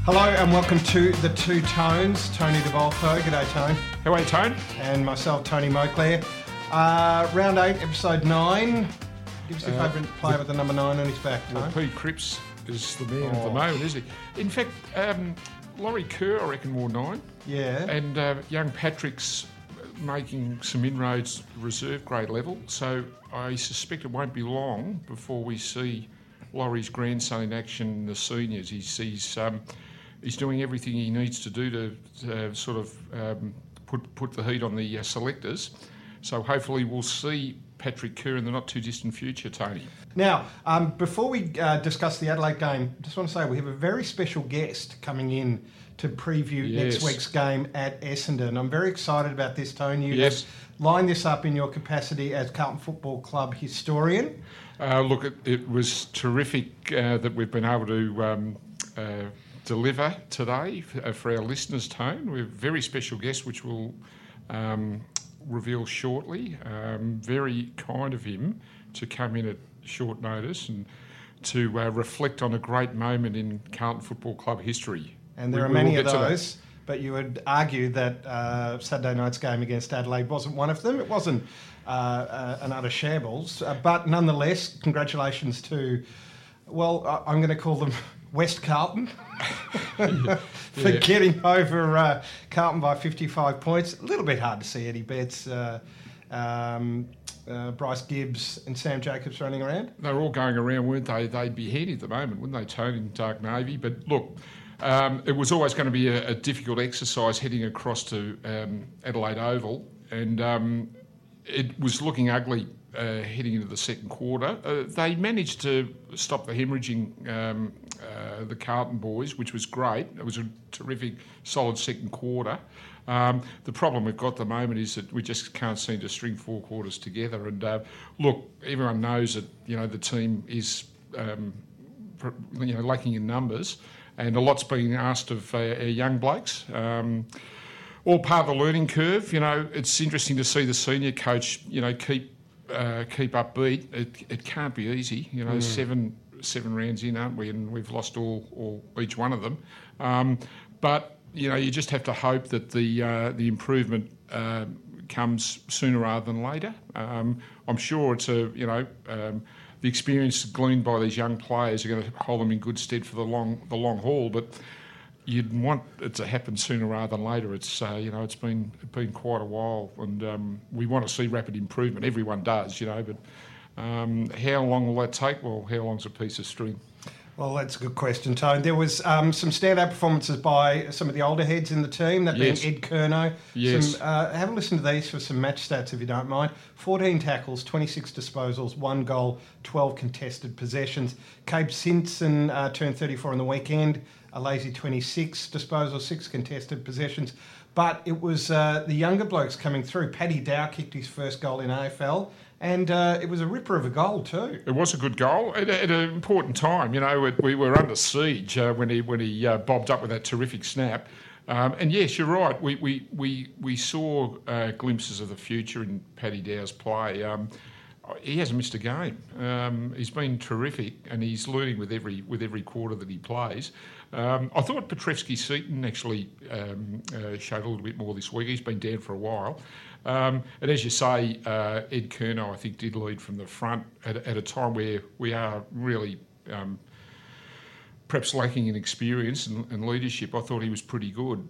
Hello and welcome to The Two Tones. Tony DeVolto. G'day, Tone. How are you, Tone? And myself, Tony Moclair. Round 8, episode 9. Give us your favourite player with the number 9 on his back, Tone. Well, Pete Cripps is the man at the moment, isn't he? In fact, Laurie Kerr, I reckon, wore 9. Yeah. And young Patrick's making some inroads reserve grade level, so I suspect it won't be long before we see Laurie's grandson in action in the seniors. He's doing everything he needs to do to sort of put the heat on the selectors. So hopefully we'll see Patrick Kerr in the not too distant future, Tony. Now, before we discuss the Adelaide game, I just want to say we have a very special guest coming in to preview next week's game at Essendon. I'm very excited about this, Tony. You have lined this up in your capacity as Carlton Football Club historian. Look, it was terrific that we've been able to deliver today for our listeners, Tone. We have a very special guest, which we'll reveal shortly. Very kind of him to come in at short notice and to reflect on a great moment in Carlton Football Club history. And there are many of those, but you would argue that Saturday night's game against Adelaide wasn't one of them. It wasn't an utter shambles, but nonetheless, congratulations to, well, I'm going to call them West Carlton for getting over Carlton by 55 points. A little bit hard to see Eddie Betts, Bryce Gibbs and Sam Jacobs running around. They were all going around, weren't they? They'd be heady at the moment, wouldn't they, Tony, in dark navy? But look, it was always going to be a difficult exercise heading across to Adelaide Oval, and it was looking ugly heading into the second quarter. They managed to stop the hemorrhaging, the Carlton boys, which was great. It was a terrific, solid second quarter. The problem we've got at the moment is that we just can't seem to string 4 quarters together. And look, everyone knows that the team is lacking in numbers, and a lot's being asked of our young blokes. All part of the learning curve. It's interesting to see the senior coach, keep upbeat. It can't be easy. Seven rounds in, aren't we? And we've lost each one of them. But you just have to hope that the improvement comes sooner rather than later. I'm sure it's the experience gleaned by these young players are going to hold them in good stead for the long haul. But you'd want it to happen sooner rather than later. It's it's been quite a while, and we want to see rapid improvement. Everyone does, but how long will that take? Well, how long's a piece of string? Well, that's a good question, Tone. There was some standout performances by some of the older heads in the team, that being Ed Curnow. Yes. Have a listen to these for some match stats, if you don't mind. 14 tackles, 26 disposals, 1 goal, 12 contested possessions. Cabe Simpson turned 34 on the weekend, a lazy 26 disposals, 6 contested possessions. But it was the younger blokes coming through. Paddy Dow kicked his first goal in AFL. And it was a ripper of a goal too. It was a good goal at an important time. We were under siege when he bobbed up with that terrific snap. And yes, you're right. We saw glimpses of the future in Paddy Dow's play. He hasn't missed a game. He's been terrific, and he's learning with every quarter that he plays. I thought Petrevski-Seton actually showed a little bit more this week. He's been down for a while. And as you say, Ed Curnow, I think, did lead from the front at a time where we are really perhaps lacking in experience and leadership. I thought he was pretty good.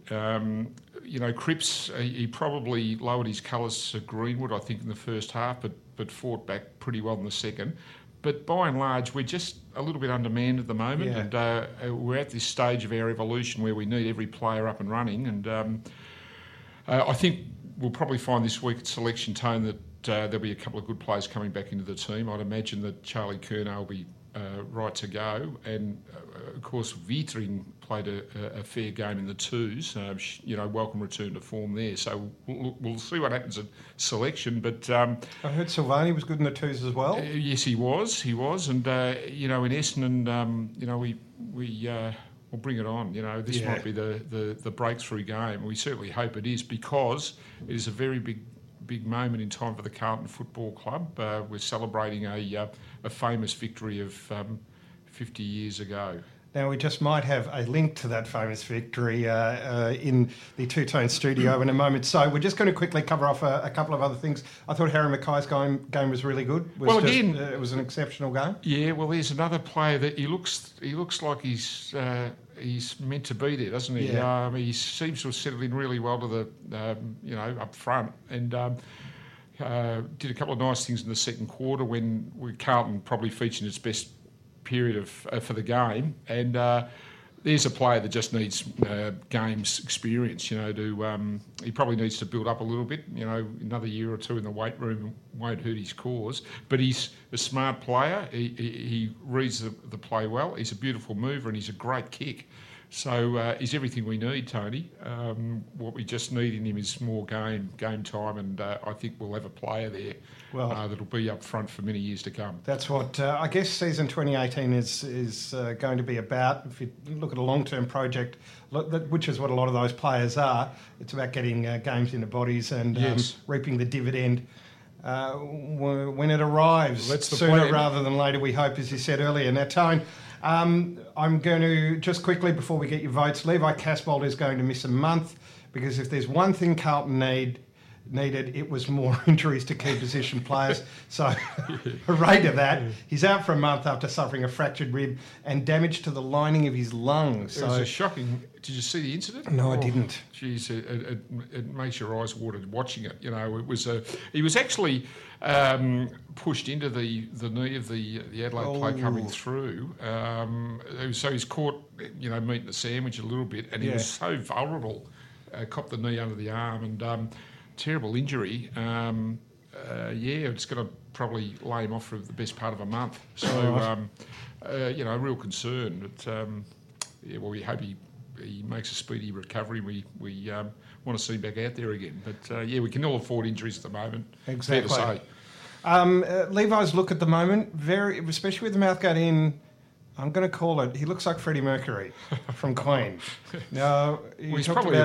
Cripps, he probably lowered his colours to Greenwood, I think, in the first half, but fought back pretty well in the second. But by and large, we're just a little bit undermanned at the moment, and we're at this stage of our evolution where we need every player up and running. And I think we'll probably find this week at selection, Tone, that there'll be a couple of good players coming back into the team. I'd imagine that Charlie Curnow will be right to go, and of course Vietring played a fair game in the twos. Welcome return to form there. So we'll see what happens at selection. But I heard Silvani was good in the twos as well. Yes, he was, and in Essendon, we'll bring it on. This might be the breakthrough game. We certainly hope it is, because it is a very big moment in time for the Carlton Football Club. We're celebrating a famous victory of 50 years ago. Now, we just might have a link to that famous victory in the Two-Tone studio in a moment. So we're just going to quickly cover off a couple of other things. I thought Harry Mackay's game was really good. It was an exceptional game. Yeah, well, there's another player that he looks like he's meant to be there, doesn't he? Yeah. He seems to have settled in really well to the, up front, and did a couple of nice things in the second quarter when Carlton probably featured its best period for the game, and there's a player that just needs games experience. He probably needs to build up a little bit. Another year or two in the weight room won't hurt his cause. But he's a smart player. He reads the play well. He's a beautiful mover and he's a great kick. So he's everything we need, Tony. What we just need in him is more game time, and I think we'll have a player there that'll be up front for many years to come. That's what I guess season 2018 is going to be about. If you look at a long-term project, which is what a lot of those players are, it's about getting games into bodies and reaping the dividend when it arrives. Sooner rather than later, we hope, as you said earlier. Now, Tone, I'm going to, just quickly before we get your votes, Levi Casbolt is going to miss a month, because if there's one thing Carlton needed, it was more injuries to key position players. So hooray to that. He's out for a month after suffering a fractured rib and damage to the lining of his lungs. It was a shocking... Did you see the incident? No, I didn't. Geez, it makes your eyes water watching it. It was he was actually pushed into the knee of the Adelaide play coming through. So he's caught, meeting the sandwich a little bit, and he was so vulnerable. Copped the knee under the arm, and terrible injury. It's going to probably lay him off for the best part of a month. So, a real concern. But we hope he makes a speedy recovery. We want to see him back out there again. But we can all afford injuries at the moment. Exactly. Fair to say. Levi's look at the moment, especially with the mouth guard in, I'm going to call it, he looks like Freddie Mercury from Queen. Now, he's probably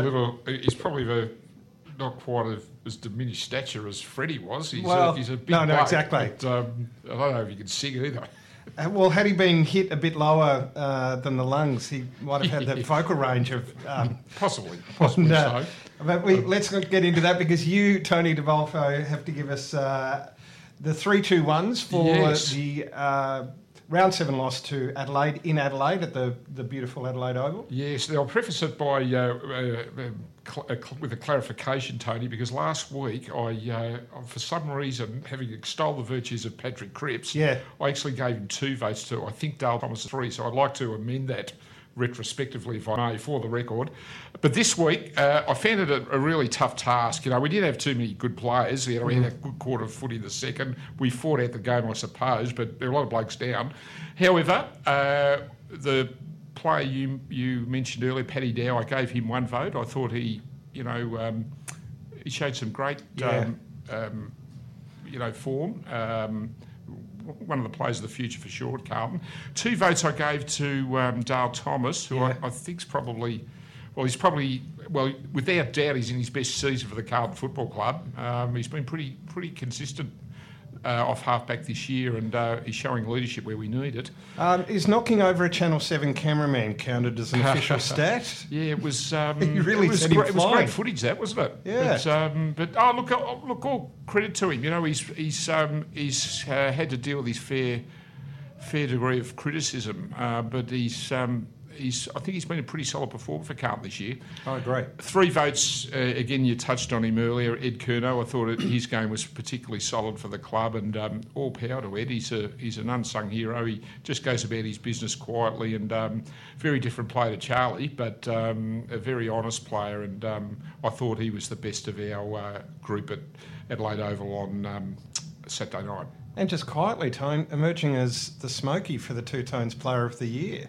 not quite as diminished stature as Freddie was. He's a big bloke, exactly. But, I don't know if he can sing either. Had he been hit a bit lower than the lungs, he might have had that vocal range of... Possibly so. But let's not get into that, because you, Tony DeVolfo, have to give us the 3-2-1s for the round 7 loss to Adelaide, in Adelaide, at the beautiful Adelaide Oval. Yes, I'll preface it by with a clarification, Tony, because last week I, for some reason, having extolled the virtues of Patrick Cripps, I actually gave him 2 votes to, I think, Dale Thomas 3, so I'd like to amend that retrospectively, if I may, for the record. But this week, I found it a really tough task. We didn't have too many good players. We had a good quarter of footy in the second. We fought out the game, I suppose, but there were a lot of blokes down. However, the player you mentioned earlier, Paddy Dow, I gave him 1 vote. I thought he showed some great, form. One of the players of the future for sure at Carlton. 2 votes I gave to Dale Thomas, who I think's probably... without doubt, he's in his best season for the Carlton Football Club. He's been pretty consistent off halfback this year, and he's showing leadership where we need it. Is knocking over a Channel 7 cameraman counted as an official stat? Yeah, it was. It was great footage, that, wasn't it? Yeah. But all credit to him. He's had to deal with his fair degree of criticism, but I think he's been a pretty solid performer for Carlton this year. Oh, great. 3 votes, again, you touched on him earlier, Ed Curnow. I thought his game was particularly solid for the club, and all power to Ed. He's an unsung hero. He just goes about his business quietly, and very different player to Charlie, but a very honest player, and I thought he was the best of our group at Adelaide Oval on Saturday night. And just quietly, Tone, emerging as the Smoky for the Two-Tones Player of the Year.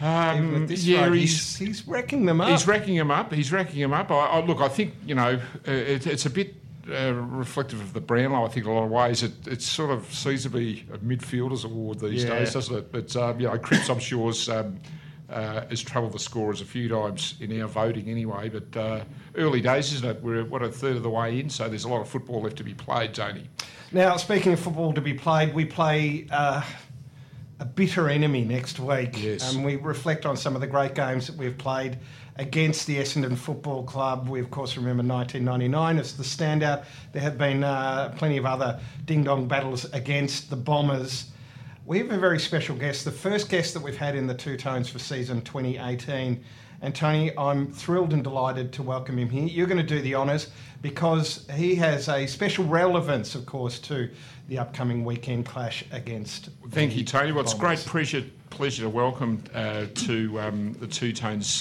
He's racking them up. He's racking them up. I think, it's a bit reflective of the Brownlow, I think, in a lot of ways. It sort of seems to be a midfielder's award these days, doesn't it? But, Cripps, I'm sure, has troubled the scorers a few times in our voting anyway. But early days, isn't it? We're, a third of the way in, so there's a lot of football left to be played, Tony. Now, speaking of football to be played, we play... a bitter enemy next week. Yes. And we reflect on some of the great games that we've played against the Essendon Football Club. We, of course, remember 1999 as the standout. There have been plenty of other ding-dong battles against the Bombers. We have a very special guest, the first guest that we've had in the Two Tones for season 2018. And Tony, I'm thrilled and delighted to welcome him here. You're going to do the honours because he has a special relevance, of course, to the upcoming weekend clash against. Thank you, Tony. Well, it's a Bombers. great pleasure to welcome to the Two Tones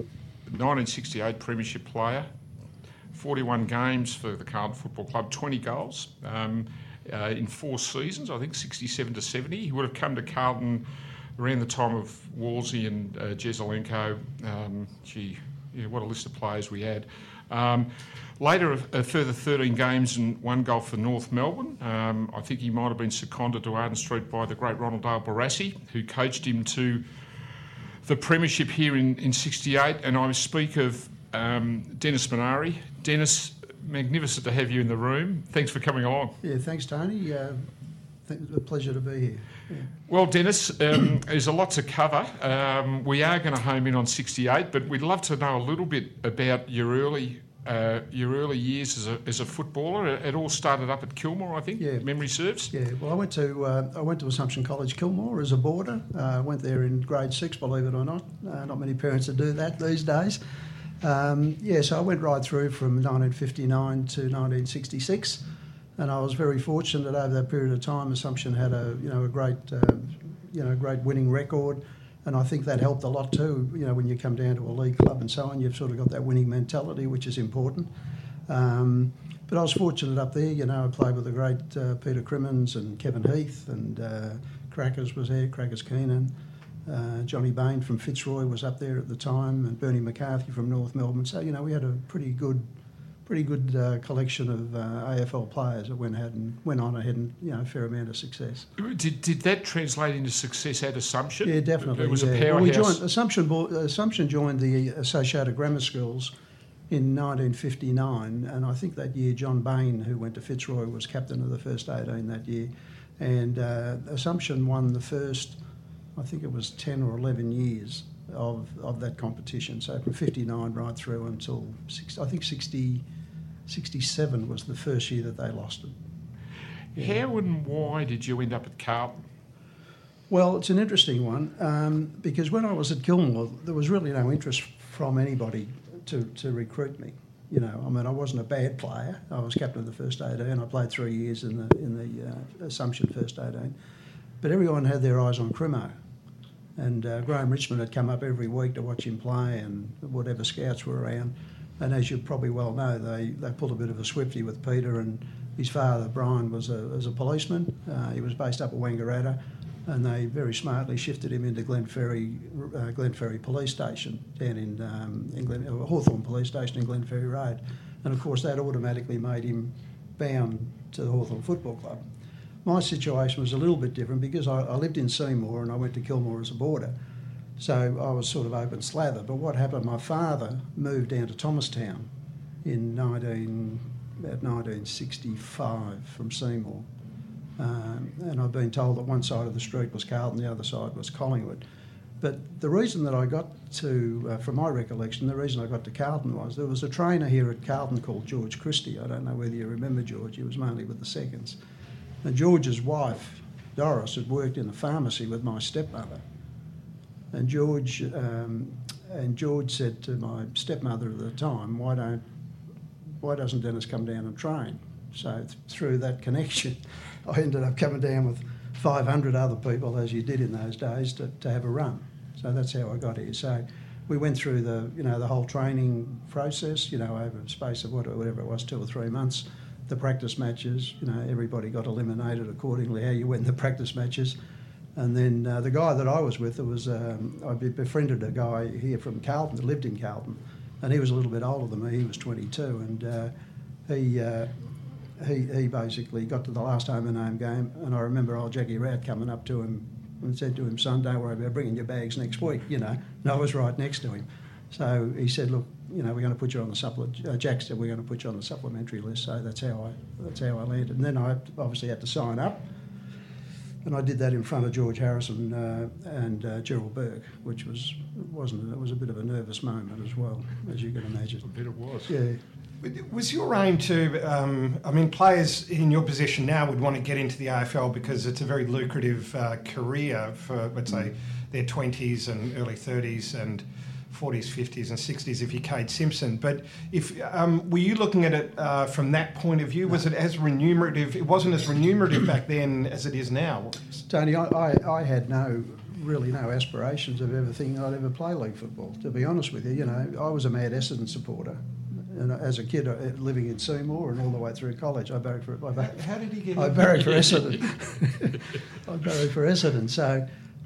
1968 Premiership player, 41 games for the Carlton Football Club, 20 goals in 4 seasons, I think 67 to 70. He would have come to Carlton around the time of Wolsey and Jesaulenko. What a list of players we had. Later, a further 13 games and 1 goal for North Melbourne. I think he might have been seconded to Arden Street by the great Ronald Dale Barassi, who coached him to the Premiership here in 68. And I speak of Dennis Minari. Dennis, magnificent to have you in the room. Thanks for coming along. Yeah, thanks, Tony. A pleasure to be here. Yeah. Well, Dennis, there's a lot to cover. We are going to home in on 68, but we'd love to know a little bit about your early years as a footballer. It all started up at Kilmore, I think. Yeah. Memory serves. Yeah. Well, I went to Assumption College, Kilmore, as a boarder. Went there in grade 6, believe it or not. Not many parents that do that these days. So I went right through from 1959 to 1966. And I was very fortunate over that period of time. Assumption had a great winning record, and I think that helped a lot too. You know, when you come down to a league club and so on, you've sort of got that winning mentality, which is important. But I was fortunate up there. You know, I played with the great Peter Crimmins and Kevin Heath, and Crackers was there, Crackers Keenan. Johnny Bain from Fitzroy was up there at the time, and Bernie McCarthy from North Melbourne. So we had a pretty good collection of AFL players that went on ahead and a fair amount of success. Did that translate into success at Assumption? Yeah, definitely. It was a powerhouse. Assumption joined the Associated Grammar Schools in 1959, and I think that year John Bain, who went to Fitzroy, was captain of the first 18 that year, and Assumption won the first, I think it was 10 or 11 years of that competition. So from 59 right through until 67 was the first year that they lost it. Yeah. How and why did you end up at Carlton? Well, it's an interesting one because when I was at Kilmore, there was really no interest from anybody to recruit me. You know, I mean, I wasn't a bad player. I was captain of the first 18. I played 3 years in the Assumption first 18. But everyone had their eyes on Crimo. And Graham Richmond had come up every week to watch him play and whatever scouts were around. And as you probably well know, they pulled a bit of a swifty with Peter, and his father, Brian, was a policeman. He was based up at Wangaratta, and they very smartly shifted him into Glenferrie Police Station down in Hawthorn Police Station in Glenferrie Road. And of course, that automatically made him bound to the Hawthorn Football Club. My situation was a little bit different because I lived in Seymour and I went to Kilmore as a boarder. So I was sort of open slather. But what happened, my father moved down to Thomastown in 1965 from Seymour. And I've been told that one side of the street was Carlton, the other side was Collingwood. But the reason that I got to, from my recollection, the reason I got to Carlton was there was a trainer here at Carlton called George Christie. I don't know whether you remember George. He was mainly with the seconds. And George's wife, Doris, had worked in a pharmacy with my stepmother. And George said to my stepmother at the time, why doesn't Dennis come down and train? So through that connection, I ended up coming down with 500 other people, as you did in those days, to have a run. So that's how I got here. So we went through the whole training process, over a space of whatever it was, 2 or 3 months. The practice matches, everybody got eliminated accordingly, how you went in the practice matches. And then the guy that I was with, I befriended a guy here from Carlton that lived in Carlton, and he was a little bit older than me. He was 22, and he basically got to the last home and home game, and I remember old Jackie Rout coming up to him and said to him, "Son, don't worry about bringing your bags next week," And I was right next to him. So he said, "Look, we're going to put you on the supplement." Jack said, "We're going to put you on the supplementary list." So that's how I landed. And then I obviously had to sign up. And I did that in front of George Harrison and Gerald Burke, which it was a bit of a nervous moment as well, as you can imagine. I bet it was. Yeah. Was your aim to, players in your position now would want to get into the AFL because it's a very lucrative career for, let's say, their 20s and early 30s and 40s, 50s and 60s if you're Cade Simpson. But if were you looking at it from that point of view? Was it as remunerative? It wasn't as remunerative back then as it is now. Tony, I had no aspirations of ever thinking I'd ever play league football, to be honest with you. You know, I was a mad Essendon supporter. And as a kid, living in Seymour and all the way through college, I barracked for How did he get I barracked for Essendon. I barracked for Essendon. So,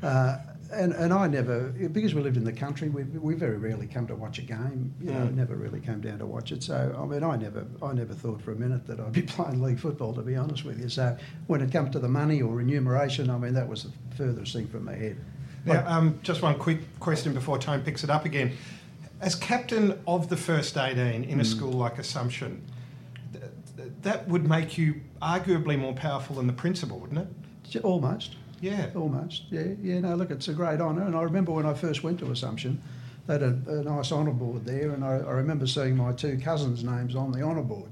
and I never, because we lived in the country, we very rarely come to watch a game. You know, never really came down to watch it. So, I mean, I never thought for a minute that I'd be playing league football, to be honest with you. So, when it comes to the money or remuneration, I mean, that was the furthest thing from my head. Now, just one quick question before Tone picks it up again. As captain of the first 18 in a school like Assumption, that would make you arguably more powerful than the principal, wouldn't it? Almost. Yeah. Almost. Yeah. No, look, it's a great honour. And I remember when I first went to Assumption, they had a nice honour board there, and I remember seeing my two cousins' names on the honour board.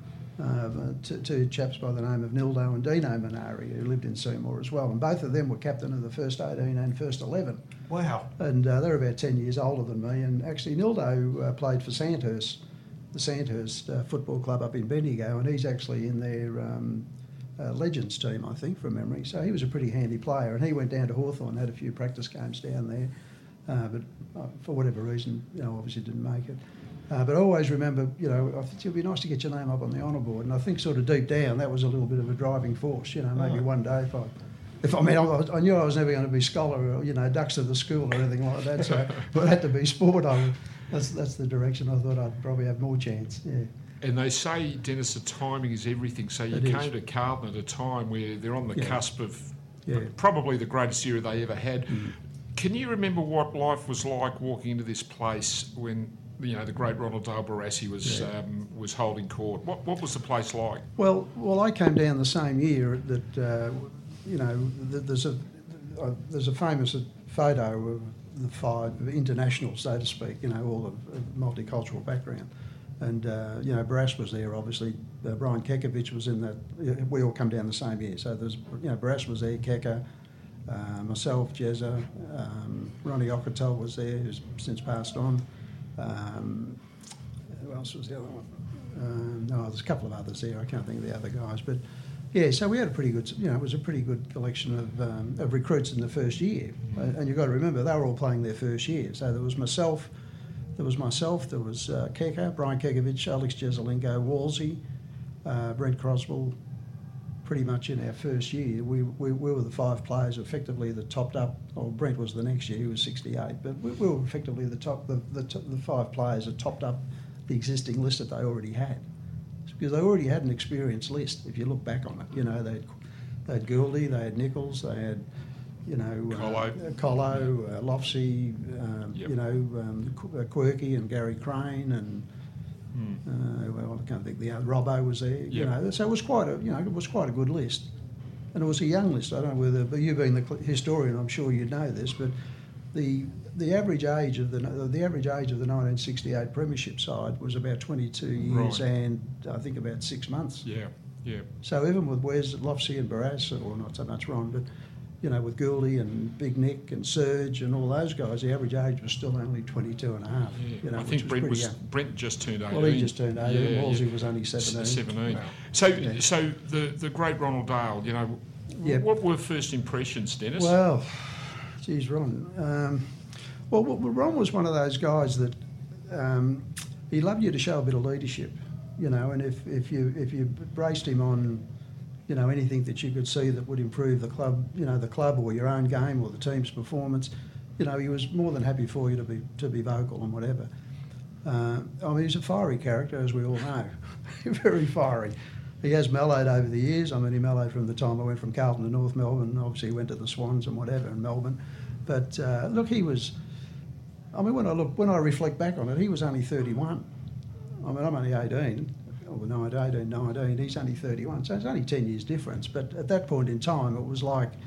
Two chaps by the name of Nildo and Dino Minari, who lived in Seymour as well. And both of them were captain of the first 18 and first 11. Wow. And they're about 10 years older than me. And actually, Nildo played for Sandhurst, the Sandhurst Football Club up in Bendigo, and he's actually in their Legends team, I think, from memory. So he was a pretty handy player. And he went down to Hawthorn, had a few practice games down there. But for whatever reason, obviously didn't make it. But I always remember, I thought it would be nice to get your name up on the honour board. And I think sort of deep down that was a little bit of a driving force. Maybe one day I knew I was never going to be scholar or, ducks of the school or anything like that. So if it had to be sport, that's the direction I thought I'd probably have more chance, yeah. And they say, Dennis, the timing is everything. So you came to Carlton at a time where they're on the cusp of probably the greatest era they ever had. Can you remember what life was like walking into this place when the great Ronald Dale Barassi was holding court? What was the place like? Well, I came down the same year that there's a famous photo of the five internationals, so to speak. All of multicultural background, and Barras was there. Obviously, Brian Kekovich was in that. We all come down the same year, so there's Barras was there, Keka, myself, Jezza, Ronnie Okotel was there, who's since passed on. Who else was the other one? No, there's a couple of others there. I can't think of the other guys, but yeah. So we had a pretty good, it was a pretty good collection of recruits in the first year. And you've got to remember they were all playing their first year. So there was myself, there was Keka, Brian Kekovich, Alex Jesselenko, Wolsey, Brent Croswell. Pretty much in our first year, we were the five players effectively that topped up. Well, Brent was the next year; he was 68, but we were effectively the five players that topped up the existing list that they already had, because they already had an experienced list. If you look back on it, they had Gouldy, they had Nichols, they had Colo, Lofsey, Quirky and Gary Crane and. I can't think the other. Robbo was there, So it was quite a good list, and it was a young list. I don't know whether, but you being the historian, I'm sure you know this, but the average age of the 1968 premiership side was about 22 years and I think about 6 months. Yeah. So even with Wes, Lofsey and Barras, or not so much Ron, but with Gouldy and Big Nick and Serge and all those guys, the average age was still only 22 and a half. Yeah. I think Brent just turned 18. Well, he just turned 18. Wolsey was only 17. 17. Wow. So the great Ronald Dale, what were first impressions, Dennis? Well, geez, Ron. Ron was one of those guys that he loved you to show a bit of leadership, and if you braced him on anything that you could see that would improve the club or your own game or the team's performance, he was more than happy for you to be vocal and whatever. He's a fiery character, as we all know, very fiery. He has mellowed over the years. He mellowed from the time I went from Carlton to North Melbourne. Obviously, he went to the Swans and whatever in Melbourne. But look, he was. When I reflect back on it, he was only 31. I'm only 18. 19, he's only 31, so it's only 10 years difference. But at that point in time, it was like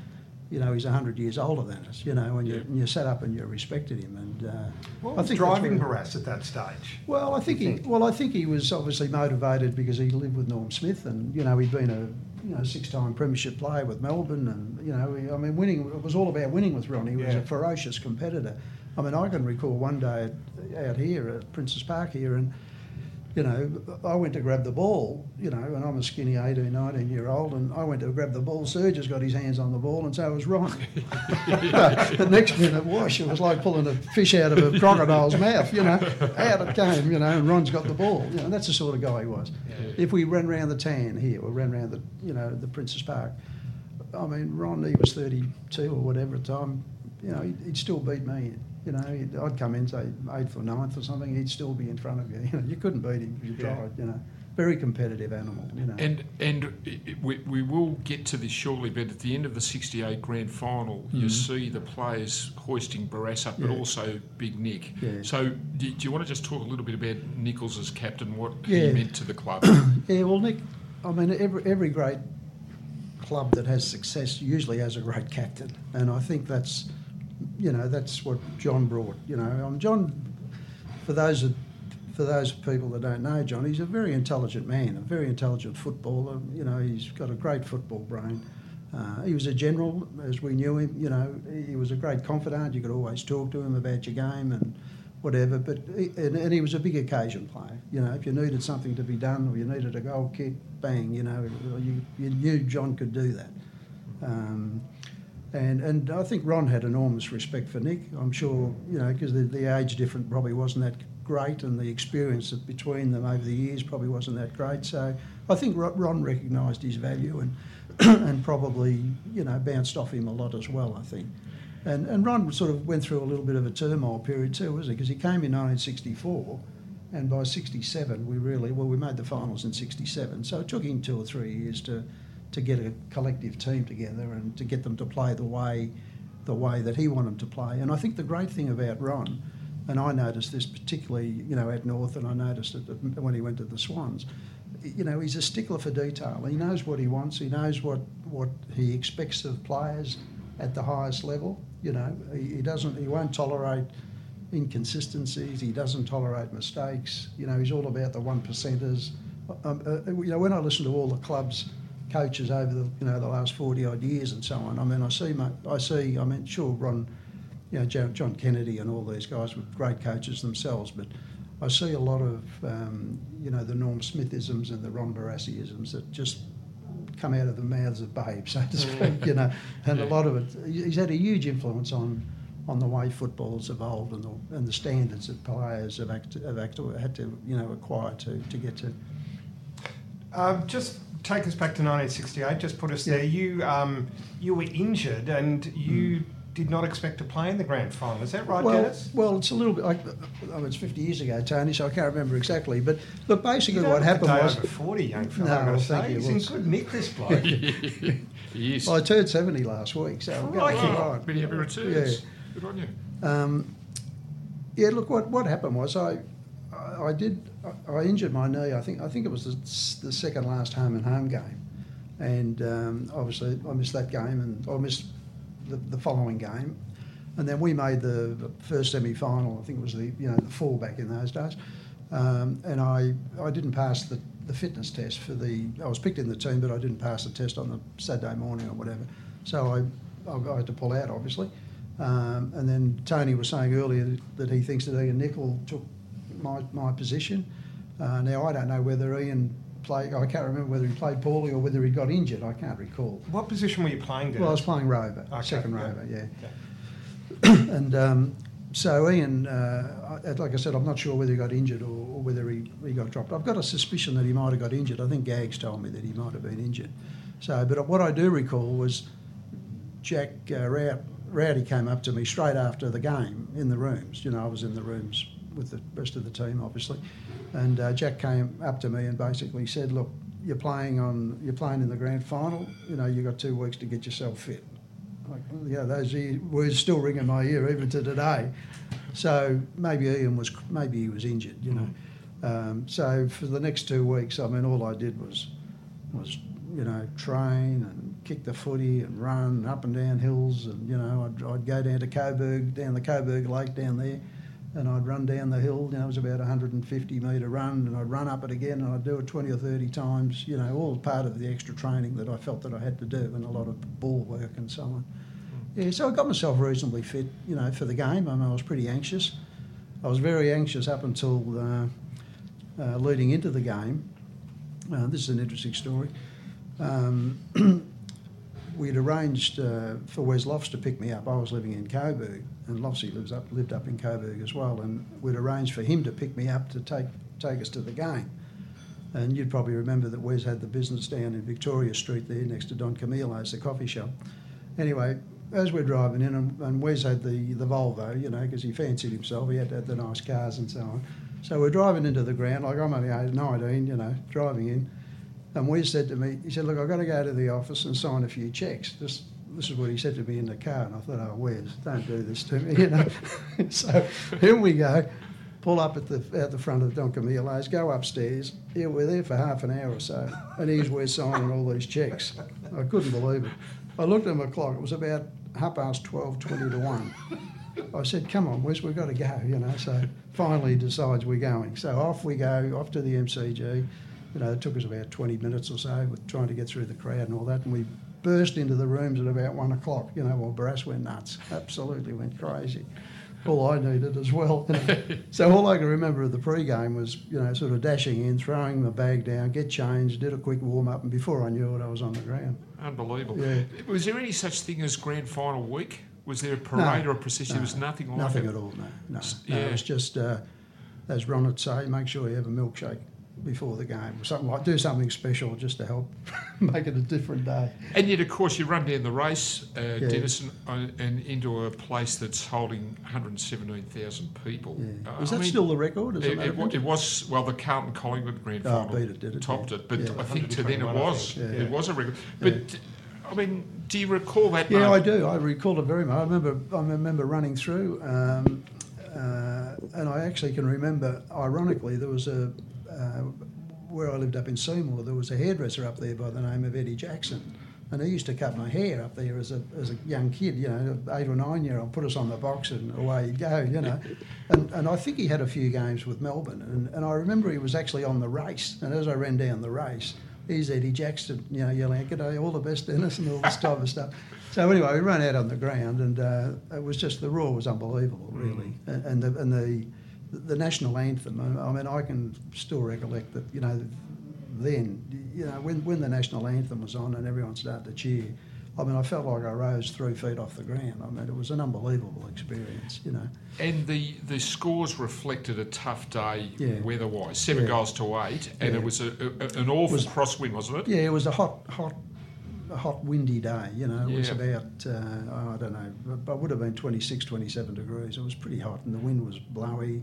you know, he's 100 years older than us, you know, and you sat up and you respected him. And what was driving Barrass at that stage? Well, I think he was obviously motivated because he lived with Norm Smith, and you know, he'd been a 6-time premiership player with Melbourne, and you know, winning. It was all about winning with Ron. He was a ferocious competitor. I mean, I can recall one day out here at Princes Park here, and you know, I went to grab the ball, you know, and I'm a skinny 18, 19-year-old, and I went to grab the ball. Serge has got his hands on the ball, and so was Ron. The next minute, wash, it was like pulling a fish out of a crocodile's mouth, you know. Out it came, you know, and Ron's got the ball. You know, that's the sort of guy he was. Yeah. If we ran round the tan here, or ran round the, you know, the Princes Park, I mean, Ron, he was 32 or whatever at the time, you know, he'd still beat me. You know, I'd come in, say, 8th or 9th or something, he'd still be in front of you. You know, you couldn't beat him if you tried, you know. Very competitive animal, you know. And we will get to this shortly, but at the end of the 68 grand final, you see the players hoisting Barrass up, but also Big Nick. Yeah. So do you want to just talk a little bit about Nichols as captain, what he meant to the club? Yeah, well, Nick, I mean, every great club that has success usually has a great captain, and I think that's... You know, that's what John brought. You know, John, for those people that don't know John, he's a very intelligent man, a very intelligent footballer. You know, he's got a great football brain. He was a general, as we knew him. You know, he was a great confidant. You could always talk to him about your game and whatever. But he was a big occasion player. You know, if you needed something to be done or you needed a goal kick, bang. You know, you knew John could do that. And I think Ron had enormous respect for Nick. I'm sure, you know, because the age difference probably wasn't that great, and the experience between them over the years probably wasn't that great. So I think Ron recognised his value and probably, you know, bounced off him a lot as well, I think. And Ron sort of went through a little bit of a turmoil period too, wasn't he? Because he came in 1964, and by 67 we made the finals in 67. So it took him 2 or 3 years to get a collective team together and to get them to play the way that he wanted them to play. And I think the great thing about Ron, and I noticed this particularly, you know, at North, and I noticed it when he went to the Swans, you know, he's a stickler for detail. He knows what he wants. He knows what he expects of players at the highest level. You know, he won't tolerate inconsistencies. He doesn't tolerate mistakes. You know, he's all about the 1%ers. You know, when I listen to all the clubs' coaches over the last 40 odd years and so on. I mean, I mean, sure, Ron, you know, John Kennedy and all these guys were great coaches themselves, but I see a lot of, you know, the Norm Smithisms and the Ron Barrassisms that just come out of the mouths of babes, so to speak, you know, and a lot of it, he's had a huge influence on the way football's evolved and the standards that players have had to, you know, acquire to get to. Just take us back to 1968. Just put us there. You were injured and you did not expect to play in the grand final. Is that right, Dennis? Well, it's a little bit. It's 50 years ago, Tony, so I can't remember exactly. But look, basically, you what happened was over 40, young fella. No, thank you. He's in good nick, this bloke. He is. Well, I turned 70 last week, so I'm going right. Many happy returns. Yeah. Good on you. Yeah. Look, what happened was I injured my knee. I think it was the second last home and home game, and obviously I missed that game, and I missed the following game, and then we made the first semi-final. I think it was the full back in those days, and I didn't pass the fitness test I was picked in the team, but I didn't pass the test on the Saturday morning or whatever, so I had to pull out obviously, and then Tony was saying earlier that he thinks that Ian Nicol took my position. Now I don't know whether Ian played. I can't remember whether he played poorly or whether he got injured. I can't recall. What position were you playing there? Well, I was playing rover, second rover, yeah. Okay. And so Ian, like I said, I'm not sure whether he got injured or whether he got dropped. I've got a suspicion that he might have got injured. I think Gags told me that he might have been injured. So, but what I do recall was Jack Rowdy came up to me straight after the game in the rooms. You know, I was in the rooms with the rest of the team, obviously, and Jack came up to me and basically said, "Look, you're playing in the grand final. You know, you've got 2 weeks to get yourself fit." Like, yeah, those words still ring in my ear even to today. So maybe he was injured, you know. So for the next 2 weeks, I mean, all I did was you know, train and kick the footy and run up and down hills, and I'd go down to Coburg, down the Coburg Lake down there, and I'd run down the hill. It was about a 150 metre run, and I'd run up it again, and I'd do it 20 or 30 times. All part of the extra training that I felt that I had to do, and a lot of ball work and so on. Yeah, so I got myself reasonably fit, for the game. I was pretty anxious. I was very anxious up until leading into the game. This is an interesting story. We'd arranged for Wes Lofts to pick me up. I was living in Coburg, and Loftsy lived up in Coburg as well, and we'd arranged for him to pick me up to take us to the game. And you'd probably remember that Wes had the business down in Victoria Street there next to Don Camilo's, the coffee shop. Anyway, as we're driving in, and Wes had the Volvo, because he fancied himself, he had to have the nice cars and so on. So we're driving into the ground, like I'm only 19, driving in. And Wes said to me, he said, look, I've got to go to the office and sign a few cheques. This is what he said to me in the car. And I thought, oh, Wes, don't do this to me, So here we go, pull up at the front of Don Camilo's, go upstairs. Yeah, we're there for half an hour or so. And here's Wes signing all these cheques. I couldn't believe it. I looked at my clock, it was about 12:30, 20 to 1. I said, come on, Wes, we've got to go, So finally he decides we're going. So off we go, off to the MCG. It took us about 20 minutes or so with trying to get through the crowd and all that. And we burst into the rooms at about 1 o'clock. Well, Barrass went nuts, absolutely went crazy. All I needed as well. So all I can remember of the pre-game was, sort of dashing in, throwing the bag down, get changed, did a quick warm-up, and before I knew it, I was on the ground. Unbelievable. Yeah. Was there any such thing as grand final week? Was there a parade or a procession? There was nothing like nothing it? Nothing at all, no. Yeah. It was just, as Ron would say, make sure you have a milkshake before the game, or something like, do something special just to help make it a different day. And yet, of course, you run down the race, Dennis, and into a place that's holding 117,000 people. Yeah. Is that still the record? It was, well, the Carlton Collingwood grand final beat it, did it? topped it, but yeah. I think to then it was a record. Yeah. But I mean, do you recall that? Yeah, moment? I do. I recall it very much. I remember running through, and I actually can remember. Ironically, there was where I lived up in Seymour, there was a hairdresser up there by the name of Eddie Jackson, and he used to cut my hair up there as a young kid, 8 or 9 year old, put us on the box and away you'd go, And I think he had a few games with Melbourne, and I remember he was actually on the race, and as I ran down the race, here's Eddie Jackson, yelling, "G'day, all the best, Dennis," and all this type of stuff. So anyway, we ran out on the ground, and it was just, the roar was unbelievable, really, and the national anthem. I mean, I can still recollect that, then, when the national anthem was on and everyone started to cheer, I mean, I felt like I rose 3 feet off the ground. I mean, it was an unbelievable experience, And the scores reflected a tough day weather-wise, 7 goals to 8, and it was an awful crosswind, wasn't it? Yeah, it was a hot, windy day, It was about, I don't know, but it would have been 26, 27 degrees. It was pretty hot, and the wind was blowy.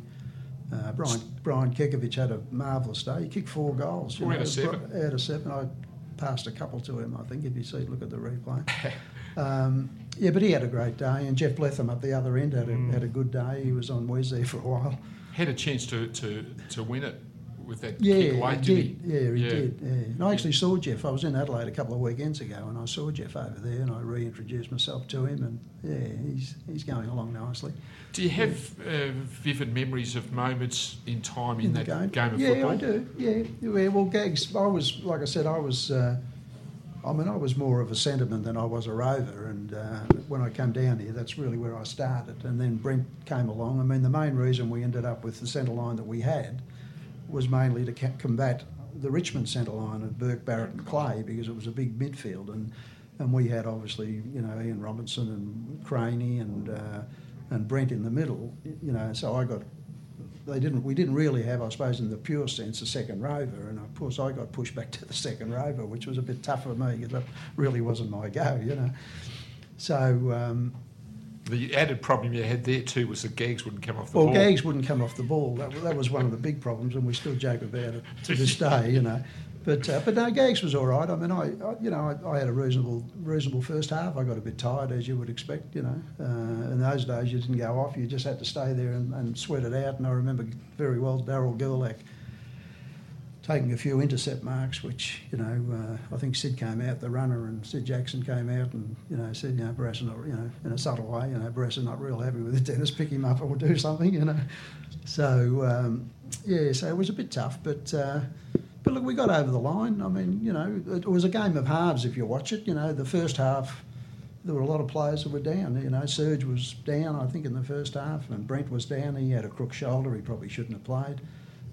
Brian Kekovich had a marvellous day. He kicked 4 goals. 4 out of 7. Out of 7. I passed a couple to him, I think, if you look at the replay. But he had a great day, and Jeff Bletham at the other end had a good day. He was on Wes there for a while. Had a chance to win it with that kick late, he did. Yeah, he did. Yeah. And I actually saw Jeff. I was in Adelaide a couple of weekends ago, and I saw Jeff over there, and I reintroduced myself to him, and he's going along nicely. Do you have vivid memories of moments in time in that game of football? Yeah, I do. Yeah. Well, Gags, I was, like I said, I was more of a centreman than I was a rover, and when I came down here, that's really where I started. And then Brent came along. I mean, the main reason we ended up with the centre line that we had was mainly to combat the Richmond centre line of Burke, Barrett and Clay, because it was a big midfield, and we had obviously, Ian Robinson and Craney and Brent in the middle, so we didn't really have, I suppose, in the pure sense, a second rover, and of course I got pushed back to the second rover, which was a bit tough for me, because that really wasn't my go, So... the added problem you had there too was that Gags wouldn't come off the ball. Well, Gags wouldn't come off the ball. That was one of the big problems, and we still joke about it to this day, But no, Gags was all right. I mean, I had a reasonable first half. I got a bit tired, as you would expect, In those days, you didn't go off. You just had to stay there and sweat it out. And I remember very well Darryl Gerlach taking a few intercept marks, which, I think Sid came out, the runner, and Sid Jackson came out and, said, Barrass not, in a subtle way, Barrass is not real happy with it, Dennis, pick him up or do something, So, so it was a bit tough, but look, we got over the line. I mean, it was a game of halves if you watch it. The first half, there were a lot of players that were down. Serge was down, I think, in the first half, and Brent was down. He had a crook shoulder. He probably shouldn't have played.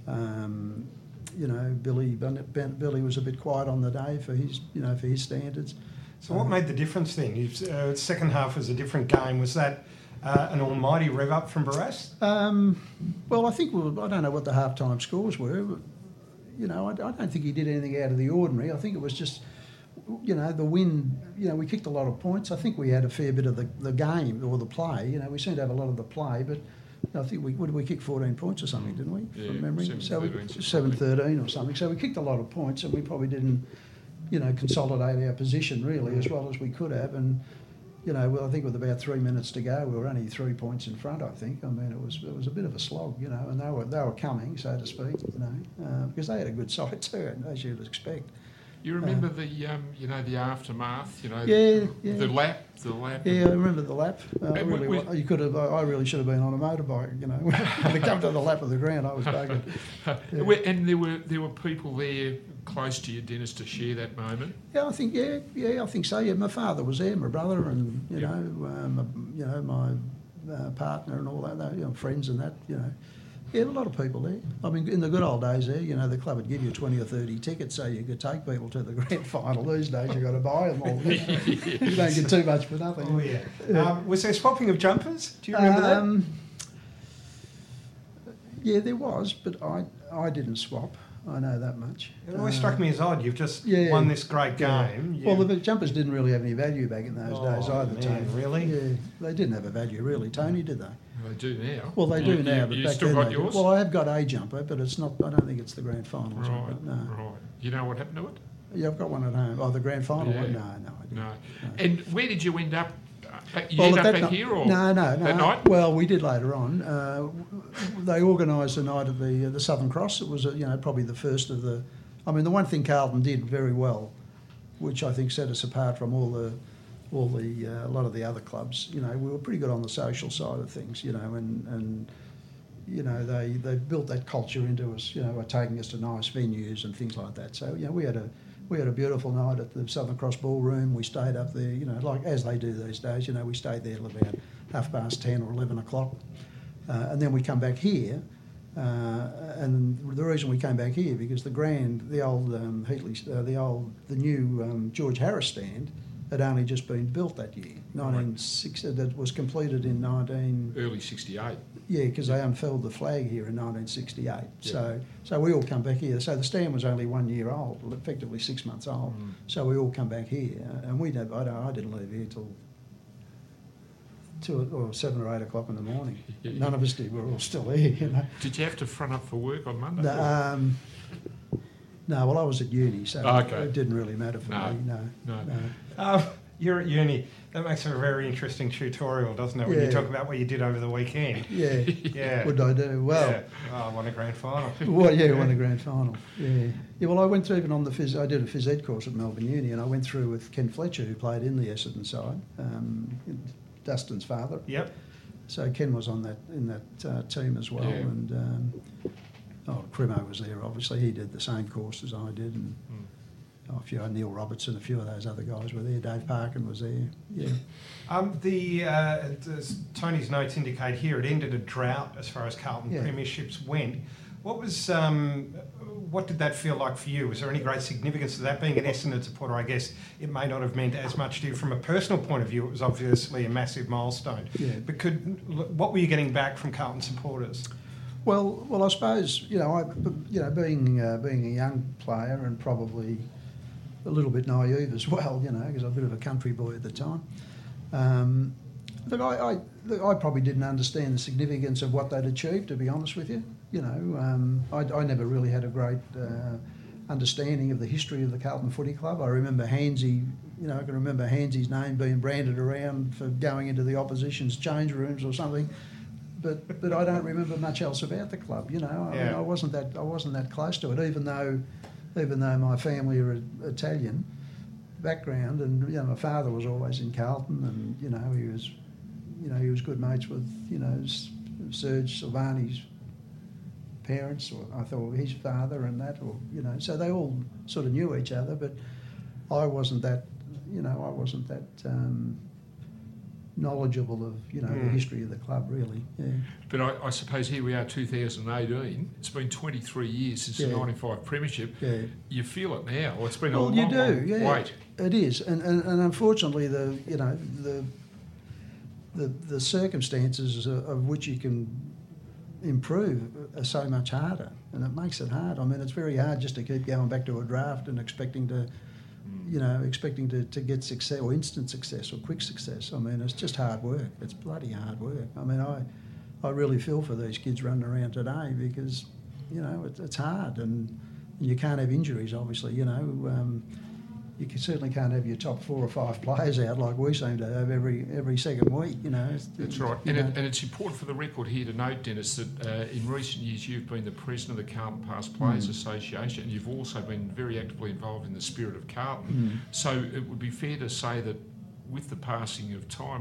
Billy was a bit quiet on the day for his standards. So what made the difference then? Second half was a different game. Was that an almighty rev up from Barrass? Well, I think I don't know what the halftime scores were. But, I don't think he did anything out of the ordinary. I think it was just, the win. We kicked a lot of points. I think we had a fair bit of the game or the play. We seemed to have a lot of the play, but I think we kick 14 points or something, didn't we? Yeah, from memory. 7-13 or something. So we kicked a lot of points, and we probably didn't, consolidate our position really as well as we could have. And I think with about 3 minutes to go, we were only 3 points in front. I think. I mean, it was a bit of a slog, and they were coming, so to speak, because they had a good side too, as you'd expect. You remember the aftermath, Yeah. the lap. Yeah, I remember the lap. I really should have been on a motorbike. When it come to the lap of the ground, I was buggered. Yeah. And there were people there close to you, Dennis, to share that moment. Yeah, I think so. Yeah, my father was there, my brother, and my partner and all that. Friends and that. Yeah, a lot of people there. I mean, in the good old days there, the club would give you 20 or 30 tickets so you could take people to the grand final. These days you've got to buy them all. You don't get too much for nothing. Oh, yeah. Was there swapping of jumpers? Do you remember that? Yeah, there was, but I didn't swap. I know that much. It always struck me as odd. You've just won this great game. Yeah. Well, the jumpers didn't really have any value back in those days either, Tony. Really? Yeah, they didn't have a value really, Tony, did they? They do now. Well, they do now, but you back still then got they yours? Well, I have got a jumper, but it's not. I don't think it's the grand final. Right. You know what happened to it? Yeah, I've got one at home. Oh, the grand final one? No, I didn't. No. And where did you end up? You Well, end up back here or no. that night? Well, we did later on. They organised a night at the Southern Cross. It was probably the first of the. I mean, the one thing Carlton did very well, which I think set us apart from a lot of the other clubs. We were pretty good on the social side of things. And they built that culture into us. By taking us to nice venues and things like that. So we had a beautiful night at the Southern Cross Ballroom. We stayed up there, like as they do these days. We stayed there till about 10:30 or 11 o'clock, and then we come back here. And the reason we came back here because the new George Harris stand had only just been built that year, 1960. That was completed in early 68. Yeah, because they unfurled the flag here in 1968. Yeah. So we all come back here. So the stand was only 1 year old, effectively 6 months old. So we all come back here, and I didn't leave here till 7 or 8 o'clock in the morning. None of us did. We were all still here. Did you have to front up for work on Monday? No, well, I was at uni, so it didn't really matter for me. No. You're at uni. That makes for a very interesting tutorial, doesn't it, when you talk about what you did over the weekend? Yeah. Yeah. What did I do? Well... I won a grand final. Well, yeah, won a grand final. Yeah. Yeah, well, I went through even on I did a phys ed course at Melbourne Uni, and I went through with Ken Fletcher, who played in the Essendon side, Dustin's father. Yep. So Ken was in that team as well, and Crimo was there. Obviously, he did the same course as I did, and Neil Robertson, a few of those other guys were there. Dave Parkin was there. Yeah. As Tony's notes indicate here, it ended a drought as far as Carlton premierships went. What did that feel like for you? Was there any great significance to that? Being an Essendon supporter, I guess it may not have meant as much to you from a personal point of view. It was obviously a massive milestone. Yeah. But what were you getting back from Carlton supporters? Well, I suppose being a young player and probably a little bit naive as well, because I'm a bit of a country boy at the time. Look, I probably didn't understand the significance of what they'd achieved, to be honest with you. I never really had a great understanding of the history of the Carlton Footy Club. I remember Hansy, I can remember Hansy's name being branded around for going into the opposition's change rooms or something. but I don't remember much else about the club. You know, I mean, I wasn't that close to it, even though my family are Italian background, and you know, my father was always in Carlton, and you know, he was good mates with, you know, Serge Silvani's parents, or I thought his father and that, or you know, so they all sort of knew each other, but I wasn't that knowledgeable of, you know, the history of the club, really. Yeah. But I suppose here we are, 2018. It's been 23 years since the '95 premiership. Yeah. You feel it now. Well, it's been a Well, long, you do. long Yeah. wait. It is, and unfortunately, the circumstances of which you can improve are so much harder, and it makes it hard. I mean, it's very hard just to keep going back to a draft and expecting to get success or instant success or quick success. I mean, it's just hard work. It's bloody hard work. I mean, I really feel for these kids running around today because, you know, it's hard, and you can't have injuries, obviously, you know. You certainly can't have your top 4 or 5 players out like we seem to have every second week, you know. That's right. And it's important for the record here to note, Dennis, that in recent years you've been the president of the Carlton Past Players Association, and you've also been very actively involved in the Spirit of Carlton. So it would be fair to say that with the passing of time,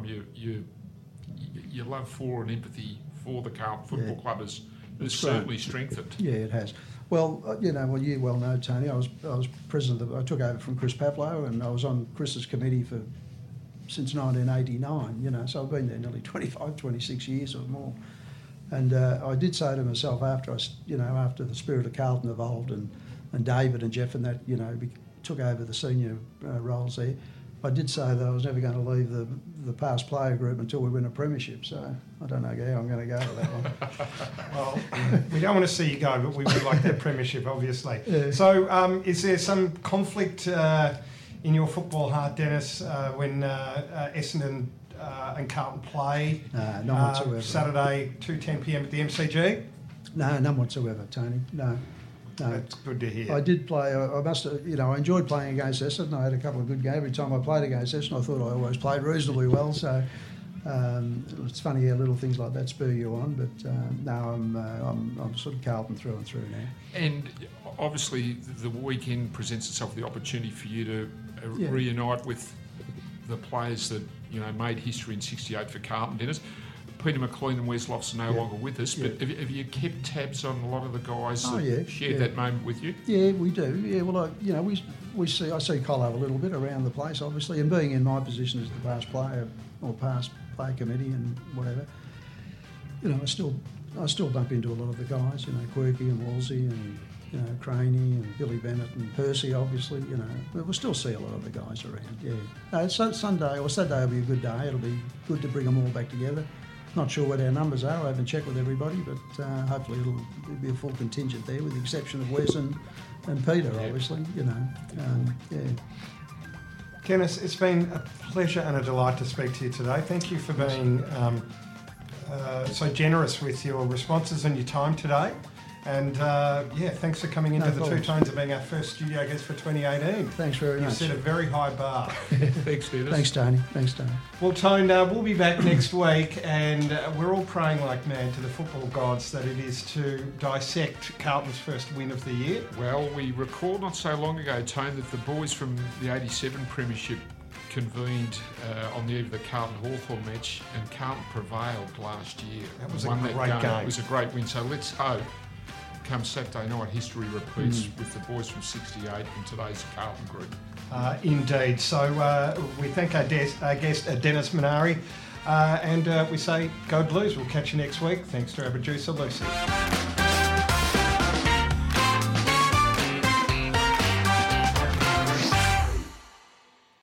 your love for and empathy for the Carlton Football Club has certainly strengthened. Yeah, it has. Well, you know, you well know, Tony, I was president I took over from Chris Pavlo, and I was on Chris's committee since 1989, you know, so I've been there nearly 25, 26 years or more. And I did say to myself after the Spirit of Carlton evolved and David and Jeff and that, you know, took over the senior roles there, I did say that I was never going to leave the past player group until we win a premiership. So I don't know how I'm going to go with that one. Well, we don't want to see you go, but we would like that premiership, obviously. Yeah. So is there some conflict in your football heart, Dennis, when Essendon and Carlton play none whatsoever. Saturday, 2:10 p.m. at the MCG? No, none whatsoever, Tony. No. That's good to hear. I did play. I enjoyed playing against Essendon. I had a couple of good games. Every time I played against Essendon, I thought I always played reasonably well. So it's funny how little things like that spur you on. But now I'm sort of Carlton through and through now. And obviously, the weekend presents itself the opportunity for you to reunite with the players that, you know, made history in '68 for Carlton, Dennis. Peter McLean and Wes Lofts are no longer with us, but have you kept tabs on a lot of the guys that shared that moment with you? Yeah, we do. Yeah, well, I see Collo a little bit around the place, obviously, and being in my position as the past player or past play committee and whatever, you know, I still bump into a lot of the guys, you know, Quirky and Wolsey and, you know, Craney and Billy Bennett and Percy, obviously, you know, but we'll still see a lot of the guys around. Yeah, no, Saturday will be a good day. It'll be good to bring them all back together. Not sure what our numbers are. I haven't checked with everybody, but hopefully it'll be a full contingent there, with the exception of Wes and Peter, obviously. You know, Dennis, it's been a pleasure and a delight to speak to you today. Thank you for being so generous with your responses and your time today. And thanks for coming into the Two Tones and being our first studio guest for 2018. Thanks very much. You set a very high bar. Thanks, Dennis. Thanks, Tony. Well, Tone, we'll be back next week, and we're all praying like mad to the football gods that it is to dissect Carlton's first win of the year. Well, we recalled not so long ago, Tone, that the boys from the '87 premiership convened on the eve of the Carlton-Hawthorn match, and Carlton prevailed last year. That was a great game. It was a great win, so let's hope come Saturday night history repeats with the boys from '68 and today's Carlton group. Indeed. So we thank our guest Dennis Minari, and we say go Blues. We'll catch you next week. Thanks to our producer Lucy.